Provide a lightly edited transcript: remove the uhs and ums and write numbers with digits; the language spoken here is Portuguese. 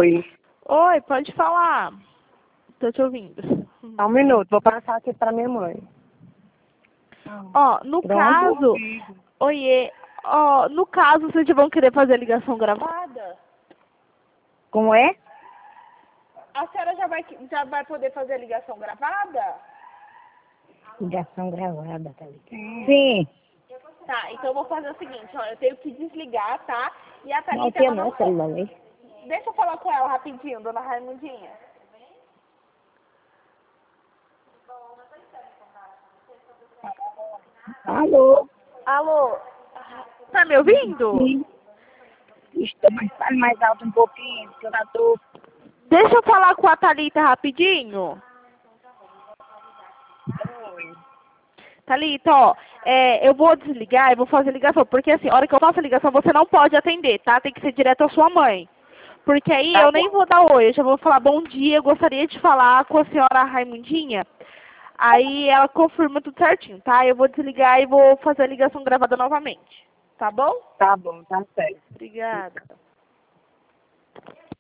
Oi. Oi, pode falar. Tô te ouvindo. Só um minuto, vou passar aqui pra minha mãe. Ó, no Pronto. caso... Oiê. Ó, no caso, vocês vão querer fazer a ligação gravada? Como é? A senhora já vai poder fazer a ligação gravada? Ligação gravada, tá ligado? Sim. Tá, então eu vou fazer o seguinte, ó, eu tenho que desligar, tá? E a Não Thalita, tem ela não, não... celular aí. Deixa eu falar com ela rapidinho, dona Raimundinha. Alô? Alô? Tá me ouvindo? Sim. Estou, mas fale mais alto um pouquinho, porque eu já tô... Deixa eu falar com a Thalita rapidinho. Oi. Thalita, ó, eu vou desligar e vou fazer ligação, porque assim, a hora que eu faço a ligação você não pode atender, tá? Tem que ser direto à sua mãe. Porque aí Tá eu bom. nem vou dar oi, eu já vou falar bom dia, eu gostaria de falar com a senhora Raimundinha. Aí ela confirma tudo certinho, tá? Eu vou desligar e vou fazer a ligação gravada novamente. Tá bom? Tá bom, tá certo. Obrigada.